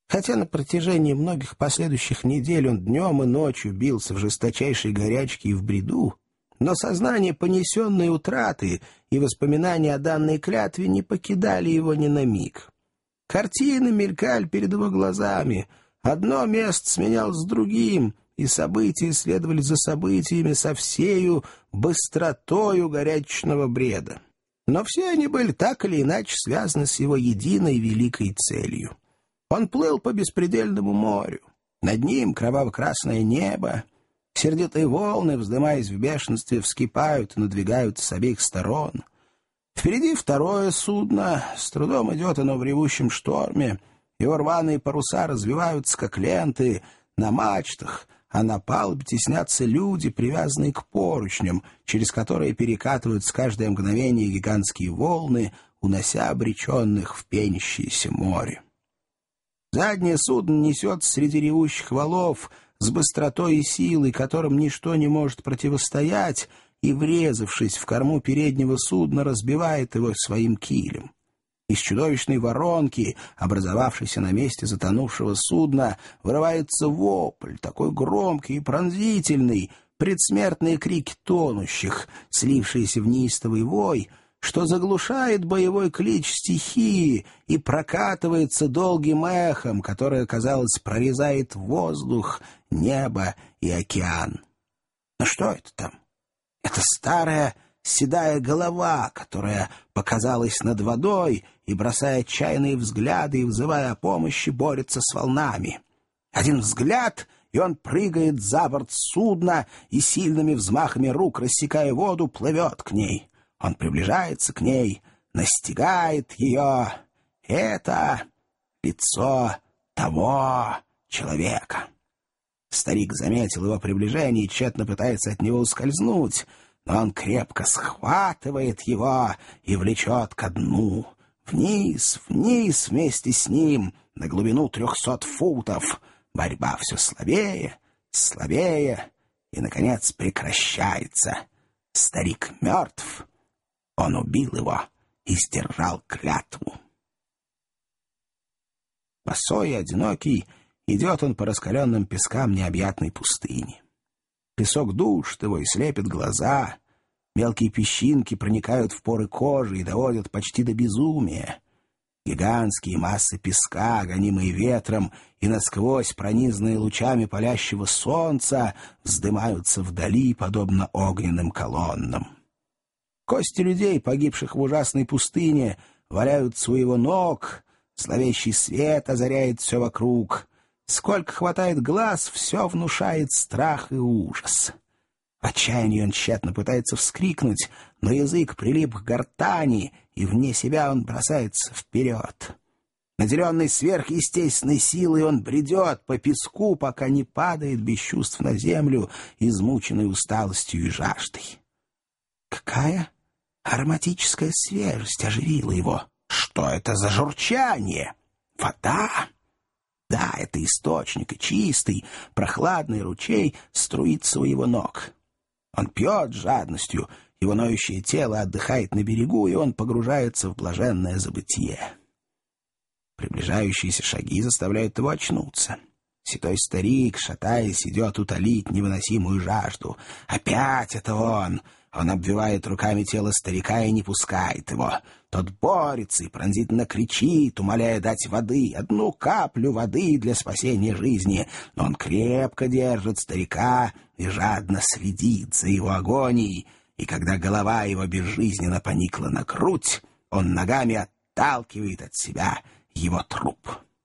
Хотя на протяжении многих последующих недель он днем и ночью бился в жесточайшей горячке и в бреду, но сознание понесенной утраты и воспоминания о данной клятве не покидали его ни на миг. Картины мелькали перед его глазами, одно место сменялось другим, и события следовали за событиями со всею быстротою горячечного бреда. Но все они были так или иначе связаны с его единой великой целью. Он плыл по беспредельному морю. Над ним кроваво-красное небо. Сердитые волны, вздымаясь в бешенстве, вскипают и надвигаются с обеих сторон. Впереди второе судно. С трудом идет оно в ревущем шторме. Его рваные паруса развиваются, как ленты, на мачтах, а на палубе теснятся люди, привязанные к поручням, через которые перекатываются каждое мгновение гигантские волны, унося обреченных в пенящееся море. Заднее судно несется среди ревущих валов с быстротой и силой, которым ничто не может противостоять, и, врезавшись в корму переднего судна, разбивает его своим килем. Из чудовищной воронки, образовавшейся на месте затонувшего судна, вырывается вопль, такой громкий и пронзительный, предсмертные крики тонущих, слившиеся в неистовый вой, что заглушает боевой клич стихии и прокатывается долгим эхом, которое, казалось, прорезает воздух, небо и океан. Но что это там? Это старая седая голова, которая показалась над водой и, бросая отчаянные взгляды и взывая о помощи, борется с волнами. Один взгляд — и он прыгает за борт судна и сильными взмахами рук, рассекая воду, плывет к ней. Он приближается к ней, настигает ее. Это лицо того человека. Старик заметил его приближение и тщетно пытается от него ускользнуть, но он крепко схватывает его и влечет ко дну. Вниз, вниз вместе с ним, на глубину 300 футов. Борьба все слабее, слабее и, наконец, прекращается. Старик мертв. Он убил его и сдержал клятву. Босой и одинокий идет он по раскаленным пескам необъятной пустыни. Песок душит его и слепит глаза. Мелкие песчинки проникают в поры кожи и доводят почти до безумия. Гигантские массы песка, гонимые ветром и насквозь пронизанные лучами палящего солнца, вздымаются вдали, подобно огненным колоннам. Кости людей, погибших в ужасной пустыне, валяются у его ног, зловещий свет озаряет все вокруг. Сколько хватает глаз, все внушает страх и ужас. В отчаянии он тщетно пытается вскрикнуть, но язык прилип к гортани, и вне себя он бросается вперед. Наделенный сверхъестественной силой он бредет по песку, пока не падает без чувств на землю, измученный усталостью и жаждой. Какая ароматическая свежесть оживила его! Что это за журчание? Вода! Да, это источник, и чистый, прохладный ручей струится у его ног. Он пьет с жадностью, его ноющее тело отдыхает на берегу, и он погружается в блаженное забытье. Приближающиеся шаги заставляют его очнуться. Седой старик, шатаясь, идет утолить невыносимую жажду. Опять это он! Он обвивает руками тело старика и не пускает его. Тот борется и пронзительно кричит, умоляя дать воды, одну каплю воды для спасения жизни. Но он крепко держит старика и жадно следит за его агонией. И когда голова его безжизненно поникла на грудь, он ногами отталкивает от себя его труп.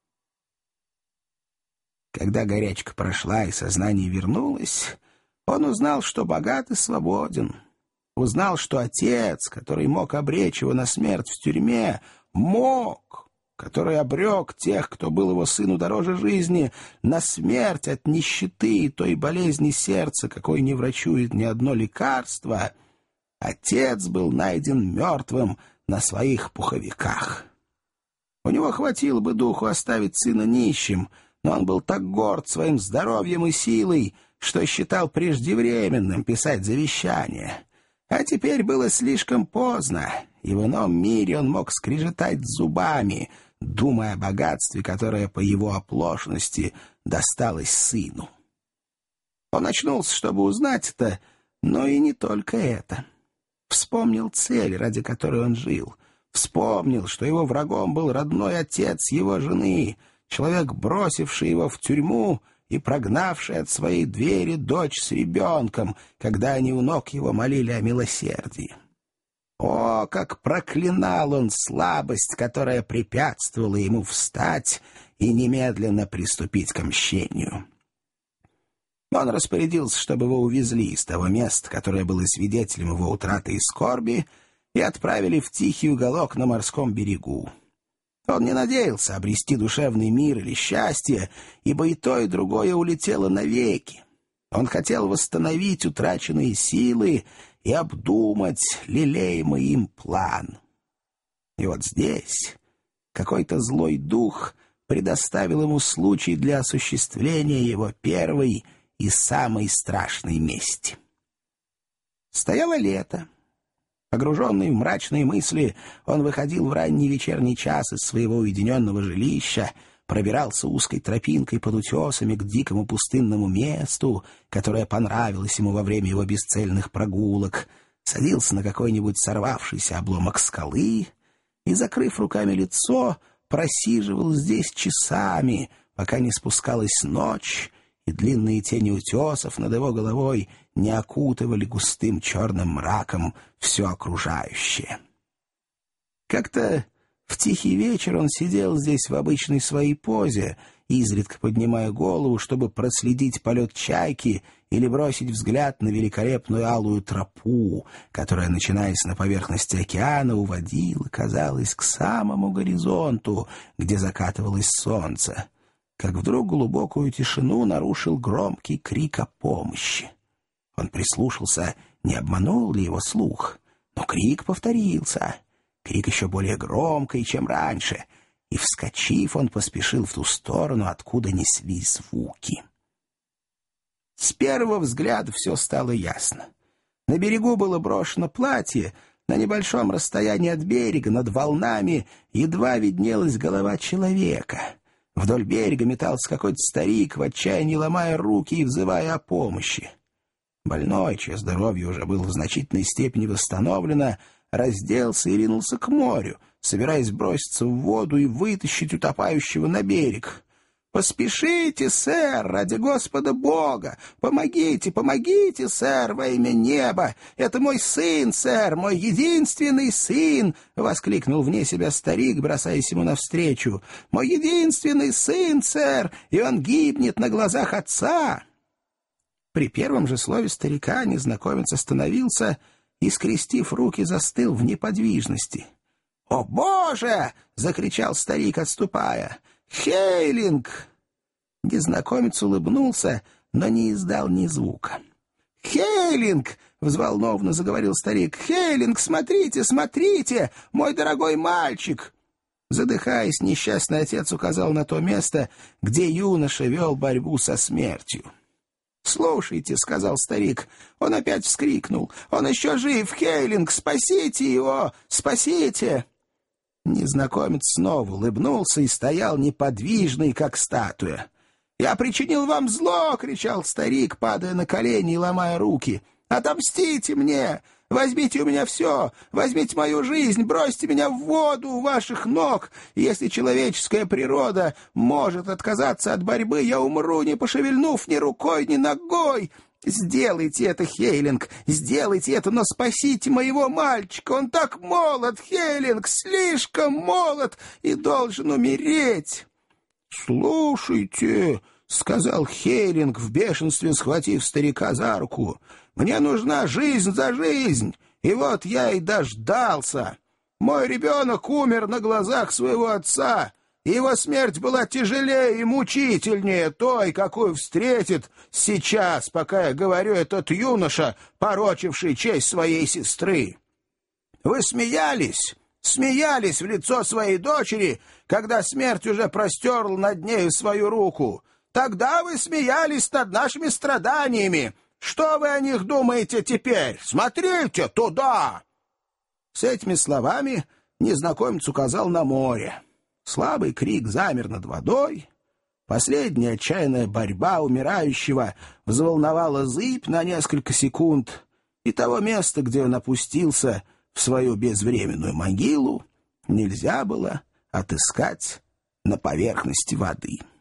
Когда горячка прошла и сознание вернулось, он узнал, что богат и свободен. Узнал, что отец, который мог обречь его на смерть в тюрьме, который обрек тех, кто был его сыну дороже жизни, на смерть от нищеты и той болезни сердца, какой не врачует ни одно лекарство, отец был найден мертвым на своих пуховиках. У него хватило бы духу оставить сына нищим, но он был так горд своим здоровьем и силой, что считал преждевременным писать завещание. А теперь было слишком поздно, и в ином мире он мог скрежетать зубами, думая о богатстве, которое по его оплошности досталось сыну. Он очнулся, чтобы узнать это, но и не только это. Вспомнил цель, ради которой он жил. Вспомнил, что его врагом был родной отец его жены, человек, бросивший его в тюрьму и прогнавший от своей двери дочь с ребенком, когда они у ног его молили о милосердии. О, как проклинал он слабость, которая препятствовала ему встать и немедленно приступить к мщению. Он распорядился, чтобы его увезли из того места, которое было свидетелем его утраты и скорби, и отправили в тихий уголок на морском берегу. Он не надеялся обрести душевный мир или счастье, ибо и то, и другое улетело навеки. Он хотел восстановить утраченные силы и обдумать лелеемый им план. И вот здесь какой-то злой дух предоставил ему случай для осуществления его первой и самой страшной мести. Стояло лето. Погруженный в мрачные мысли, он выходил в ранний вечерний час из своего уединенного жилища, пробирался узкой тропинкой под утесами к дикому пустынному месту, которое понравилось ему во время его бесцельных прогулок, садился на какой-нибудь сорвавшийся обломок скалы и, закрыв руками лицо, просиживал здесь часами, пока не спускалась ночь, и длинные тени утесов над его головой не окутывали густым черным мраком все окружающее. Как-то в тихий вечер он сидел здесь в обычной своей позе, изредка поднимая голову, чтобы проследить полет чайки или бросить взгляд на великолепную алую тропу, которая, начинаясь на поверхности океана, уводила, казалось, к самому горизонту, где закатывалось солнце. Как вдруг глубокую тишину нарушил громкий крик о помощи. Он прислушался, не обманул ли его слух, но крик повторился. Крик еще более громкий, чем раньше, и, вскочив, он поспешил в ту сторону, откуда неслись звуки. С первого взгляда все стало ясно. На берегу было брошено платье, на небольшом расстоянии от берега, над волнами, едва виднелась голова человека. Вдоль берега метался какой-то старик, в отчаянии ломая руки и взывая о помощи. Больной, чье здоровье уже было в значительной степени восстановлено, разделся и ринулся к морю, собираясь броситься в воду и вытащить утопающего на берег. «Поспешите, сэр, ради Господа Бога! Помогите, помогите, сэр, во имя неба! Это мой сын, сэр, мой единственный сын!» — воскликнул вне себя старик, бросаясь ему навстречу. «Мой единственный сын, сэр, и он гибнет на глазах отца!» При первом же слове старика незнакомец остановился и, скрестив руки, застыл в неподвижности. «О, Боже!» — закричал старик, отступая. «Хейлинг!» Незнакомец улыбнулся, но не издал ни звука. «Хейлинг!» — взволнованно заговорил старик. «Хейлинг, смотрите, смотрите! Мой дорогой мальчик!» Задыхаясь, несчастный отец указал на то место, где юноша вел борьбу со смертью. «Слушайте», — сказал старик, — он опять вскрикнул. «Он еще жив! Хейлинг, спасите его! Спасите!» Незнакомец снова улыбнулся и стоял неподвижный, как статуя. «Я причинил вам зло!» — кричал старик, падая на колени и ломая руки. «Отомстите мне! Возьмите у меня все! Возьмите мою жизнь! Бросьте меня в воду у ваших ног! Если человеческая природа может отказаться от борьбы, я умру, не пошевельнув ни рукой, ни ногой! Сделайте это, Хейлинг, сделайте это, но спасите моего мальчика! Он так молод, Хейлинг, слишком молод и должен умереть!» «Слушайте», — сказал Хейлинг в бешенстве, схватив старика за руку, — «мне нужна жизнь за жизнь, и вот я и дождался. Мой ребенок умер на глазах своего отца, и его смерть была тяжелее и мучительнее той, какую встретит сейчас, пока я говорю, этот юноша, порочивший честь своей сестры. Вы смеялись в лицо своей дочери, когда смерть уже простерла над нею свою руку. Тогда вы смеялись над нашими страданиями. Что вы о них думаете теперь? Смотрите туда!» С этими словами незнакомец указал на море. Слабый крик замер над водой. Последняя отчаянная борьба умирающего взволновала зыбь на несколько секунд, и того места, где он опустился в свою безвременную могилу, нельзя было отыскать на поверхности воды.